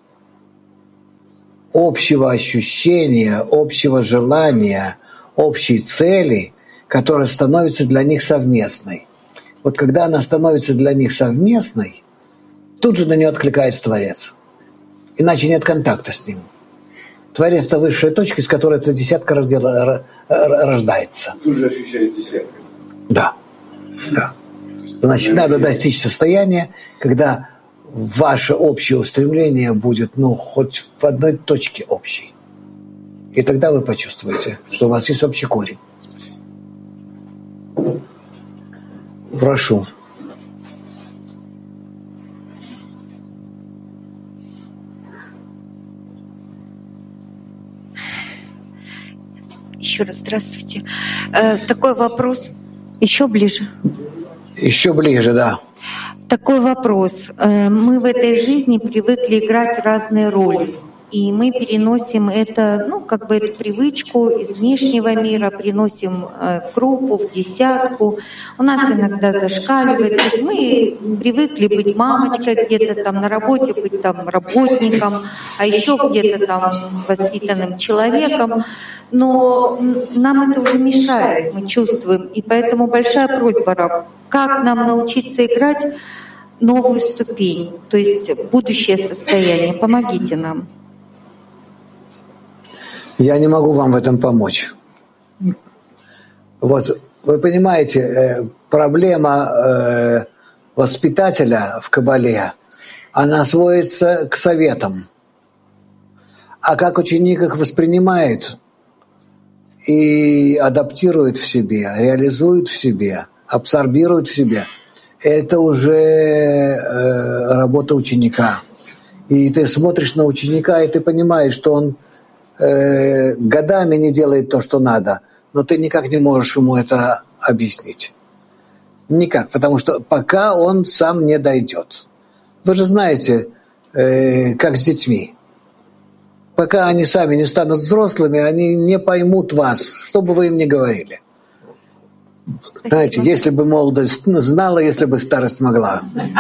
общего ощущения, общего желания, общей цели, которая становится для них совместной. Вот когда она становится для них совместной, тут же на нее откликается Творец. Иначе нет контакта с ним. Творец – это высшая точка, из которой эта десятка рождается. Тут же ощущает десятку. Да. Да. Значит, надо достичь состояния, когда ваше общее устремление будет, ну, хоть в одной точке общей. И тогда вы почувствуете, что у вас есть общий корень. Прошу. Еще раз здравствуйте. Э, такой вопрос. Еще ближе. Еще ближе, да. Такой вопрос. Э, мы в этой жизни привыкли играть разные роли. и мы переносим это, ну, как бы эту привычку из внешнего мира, приносим в группу, в десятку. У нас иногда зашкаливает. То есть мы привыкли быть мамочкой где-то там на работе, быть там работником, а еще где-то там воспитанным человеком. Но нам это уже мешает, мы чувствуем. И поэтому большая просьба, Рав, как нам научиться играть новую ступень, то есть будущее состояние. Помогите нам. Я не могу вам в этом помочь. Вот, вы понимаете, проблема воспитателя в Кабале, она сводится к советам. А как ученик их воспринимает и адаптирует в себе, реализует в себе, абсорбирует в себе, это уже э, работа ученика. И ты смотришь на ученика, и ты понимаешь, что он э, годами не делает то, что надо, но ты никак не можешь ему это объяснить. Никак, потому что пока он сам не дойдет. Вы же знаете, э, как с детьми. Пока они сами не станут взрослыми, они не поймут вас, что бы вы им ни говорили. Спасибо. Знаете, если бы молодость знала, если бы старость могла.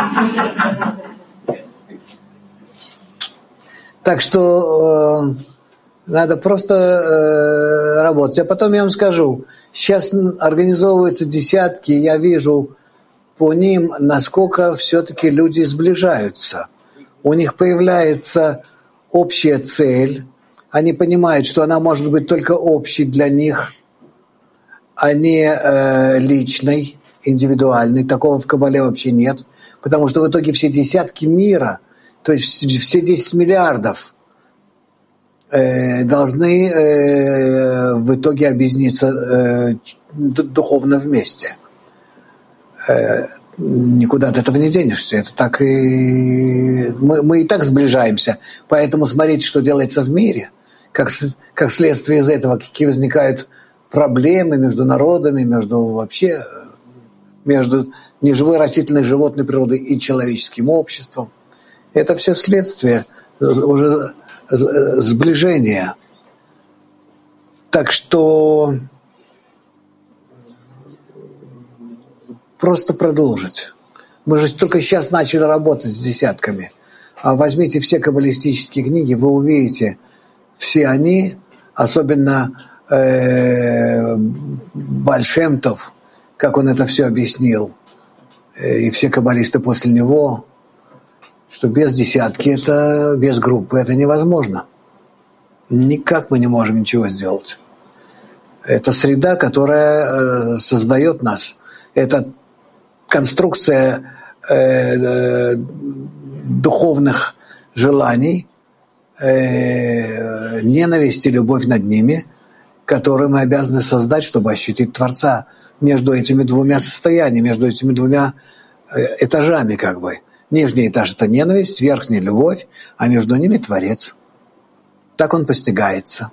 Так что э, надо просто э, работать. А потом я вам скажу, сейчас организовываются десятки, я вижу по ним, насколько все-таки люди сближаются. У них появляется общая цель, они понимают, что она может быть только общей для них, а не э, личной, индивидуальной. Такого в Кабале вообще нет, потому что в итоге все десятки мира, то есть все десять миллиардов э, должны э, в итоге объединиться э, духовно вместе. Э, никуда от этого не денешься. Это так и мы, мы и так сближаемся. Поэтому смотрите, что делается в мире, как, как следствие из этого, какие возникают проблемы между народами, между вообще между неживой растительной животной природой и человеческим обществом. Это все следствие уже сближения. Так что просто продолжить. Мы же только сейчас начали работать с десятками. А возьмите все каббалистические книги, вы увидите, все они, особенно э, Бааль Шем Тов, как он это все объяснил, э, и все каббалисты после него, что без десятки, это, без группы это невозможно. Никак мы не можем ничего сделать. Это среда, которая э, создает нас. Это конструкция э, э, духовных желаний, э, ненависть и любовь над ними, которые мы обязаны создать, чтобы ощутить Творца между этими двумя состояниями, между этими двумя э, этажами, как бы. Нижний этаж — это ненависть, верхний — любовь, а между ними Творец. Так он постигается.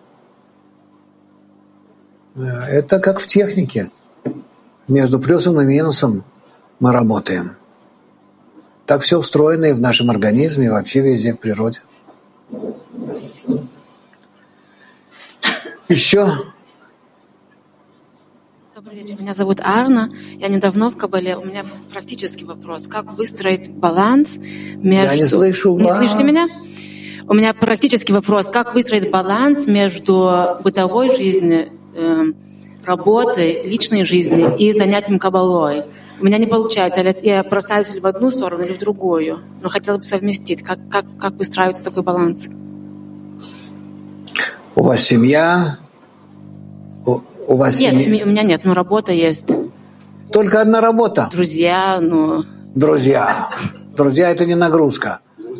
Это как в технике. Между плюсом и минусом мы работаем. Так все устроено и в нашем организме, и вообще везде в природе. Еще? Добрый вечер, меня зовут Арна. Я недавно в Кабале. У меня практический вопрос. Как выстроить баланс между... Я не слышу вас. Не слышите меня? У меня практический вопрос. Как выстроить баланс между бытовой жизнью, э, работой, личной жизнью и занятием Кабалой? У меня не получается. Я бросаюсь или в одну сторону, или в другую. Но хотела бы совместить. Как, как, как выстраивается такой баланс? У вас семья? У, у вас нет, семья? Семьи, у меня нет, но работа есть. Только одна работа? Друзья, ну... Друзья. Друзья — это не нагрузка.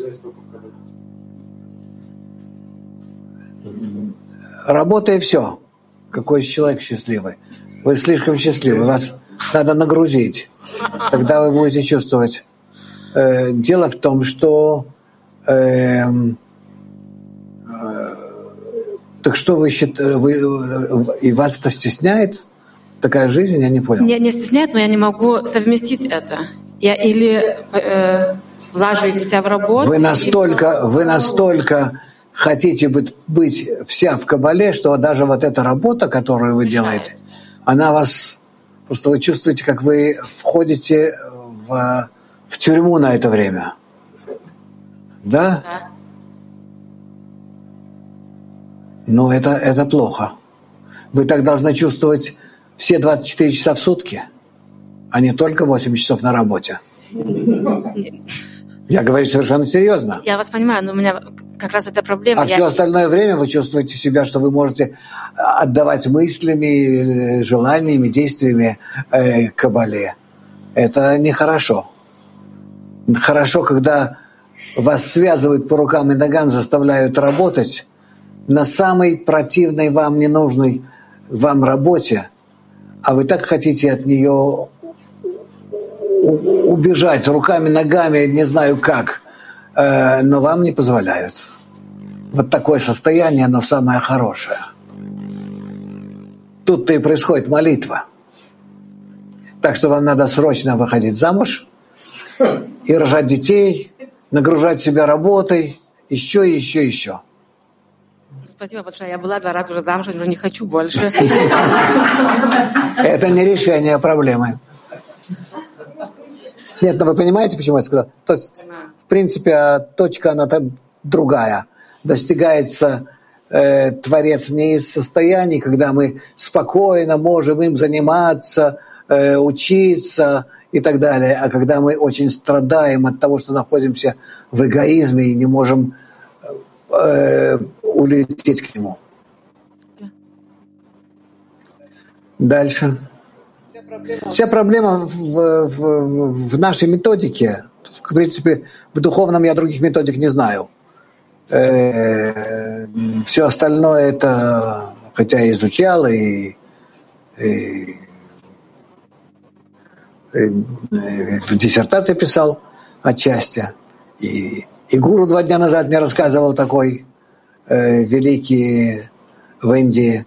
Работа и все. Какой человек счастливый. Вы слишком счастливы. Вас надо нагрузить. Тогда вы будете чувствовать. Э, дело в том, что... Э, э, так что вы считаете... Вы, и вас это стесняет? Такая жизнь? Я не понял. Не, не стесняет, но я не могу совместить это. Я или э, влаживаюсь себя в работу... Вы настолько... Или... Вы настолько хотите быть, быть вся в Кабале, что даже вот эта работа, которую вы делаете, она вас... Просто вы чувствуете, как вы входите в, в тюрьму на это время. Да? Да. Но это, это плохо. Вы так должны чувствовать все двадцать четыре часа в сутки, а не только восемь часов на работе. Я говорю совершенно серьезно. Я вас понимаю, но у меня как раз эта проблема. А я... все остальное время вы чувствуете себя, что вы можете отдавать мыслями, желаниями, действиями э, Кабале. Это нехорошо. Хорошо, когда вас связывают по рукам и ногам, заставляют работать на самой противной вам, ненужной вам работе, а вы так хотите от нее убежать руками, ногами, не знаю как, э, но вам не позволяют. Вот такое состояние, оно самое хорошее. Тут-то и происходит молитва. Так что вам надо срочно выходить замуж и рожать детей, нагружать себя работой, еще, еще, еще. Спасибо большое. Я была два раза уже замуж, уже не хочу больше. Это не решение проблемы. Нет, но вы понимаете, почему я сказал? То есть, в принципе, точка, она там другая. Достигается э, Творец не из состояний, когда мы спокойно можем им заниматься, э, учиться и так далее, а когда мы очень страдаем от того, что находимся в эгоизме и не можем э, улететь к нему. Дальше. Вся проблема в, в, в нашей методике. В принципе, в духовном я других методик не знаю. Э, все остальное это, хотя я изучал и, и, и в диссертации писал отчасти. И, и гуру два дня назад мне рассказывал такой э, великий в Индии.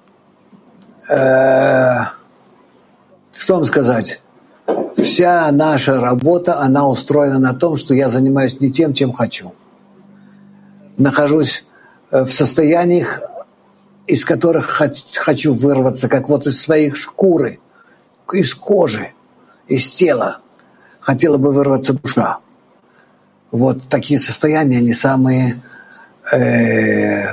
Э, Что вам сказать? Вся наша работа, она устроена на том, что я занимаюсь не тем, чем хочу. Нахожусь в состояниях, из которых хочу вырваться, как вот из своих шкуры, из кожи, из тела. Хотела бы вырваться душа. Вот такие состояния, они самые, э,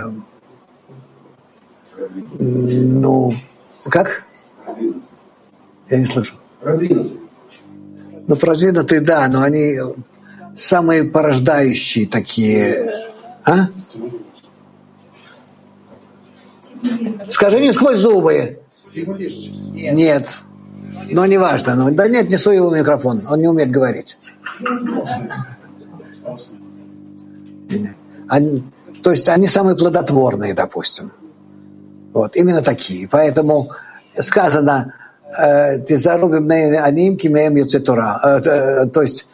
ну, как? Я не слышу. Продвинутые. Ну, продвинутые, да, но они самые порождающие такие. А? Скажи не сквозь зубы. Нет. Но не важно. Но, да нет, не суй его в микрофон. Он не умеет говорить. Они, то есть они самые плодотворные, допустим. Вот, именно такие. Поэтому сказано... תיזהרו בבני עניים כי מהם יוצא תורה. То есть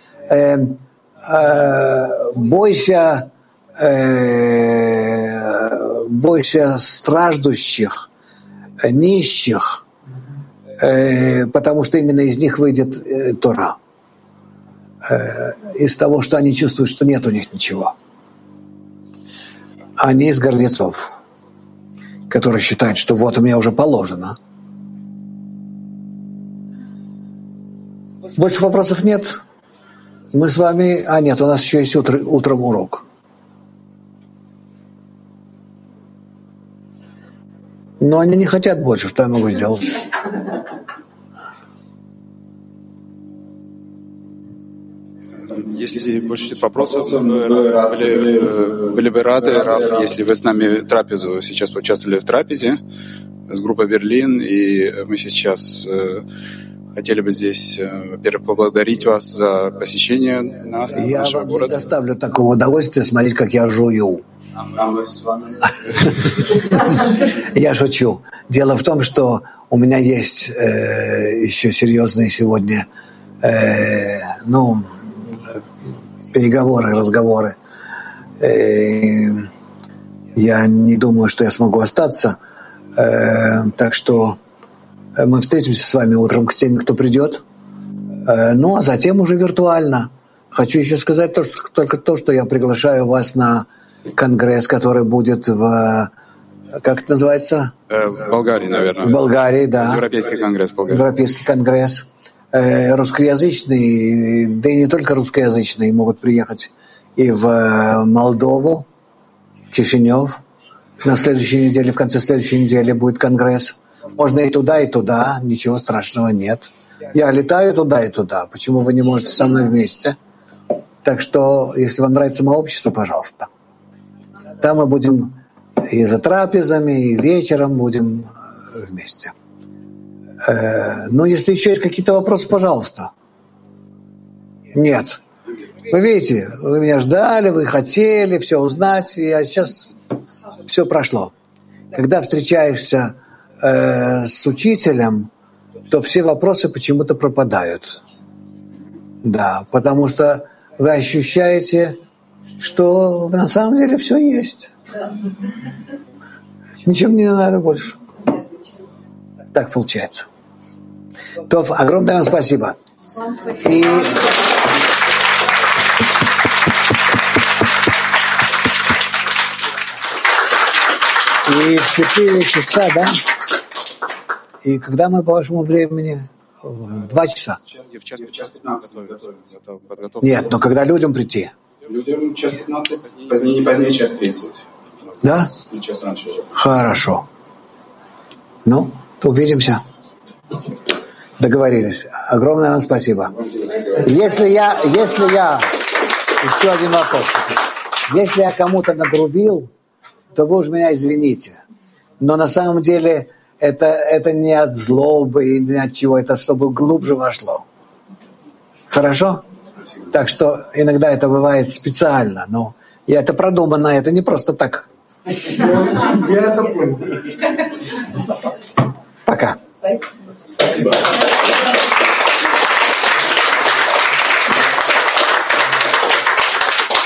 бойся, бойся страждущих, нищих, потому что именно из них выйдет Тора. Из того, что они чувствуют, что нет у них ничего. А не из гордецов, которые считают, что вот у меня уже положено. Больше вопросов нет. Мы с вами... А, нет, у нас еще есть утро, утром урок. Но они не хотят больше. Что я могу сделать? Если больше нет вопросов, были, были бы рады, Раф, если вы с нами трапезу сейчас поучаствовали в трапезе с группой Берлин, и мы сейчас... Хотели бы здесь, во-первых, поблагодарить вас за посещение нашего я города. Я вам не доставлю такого удовольствия смотреть, как я жую. Я шучу. Дело в том, что у меня есть э, еще серьезные сегодня э, ну, переговоры, разговоры. Э, я не думаю, что я смогу остаться. Э, так что мы встретимся с вами утром с теми, кто придет. Ну, а затем уже виртуально. Хочу еще сказать то, что, только то, что я приглашаю вас на конгресс, который будет в, как это называется? Э, в Болгарии, наверное. В Болгарии, да. Европейский конгресс Болгарии. Европейский конгресс. Э, русскоязычные, да и не только русскоязычные могут приехать и в Молдову, в Кишинев. На следующей неделе, в конце следующей недели будет конгресс. Можно и туда, и туда, ничего страшного нет. Я летаю туда и туда. Почему вы не можете со мной вместе? Так что, если вам нравится мое общество, пожалуйста. Там мы будем и за трапезами, и вечером будем вместе. Э, ну, если еще есть какие-то вопросы, пожалуйста. Нет. Вы видите, вы меня ждали, вы хотели все узнать, и а сейчас все прошло. Когда встречаешься э, с учителем, то все вопросы почему-то пропадают. Да, потому что вы ощущаете, что на самом деле все есть. Ничего мне не надо больше. Так получается. То, огромное вам спасибо. И... И в четыре часа, да? И когда мы по вашему времени? В два часа. В час пятнадцать. Нет, но когда людям прийти? Людям час пятнадцать, позднее, не позднее час тридцать. Да? И час раньше уже. Хорошо. Ну, то увидимся. Договорились. Огромное вам спасибо. Если я, если я, еще один вопрос. Если я кому-то нагрубил, то вы уж меня извините. Но на самом деле это, это не от злобы и не от чего, это чтобы глубже вошло. Хорошо? Так что иногда это бывает специально, но и это продумано, это не просто так. Я это понял. Пока. Спасибо.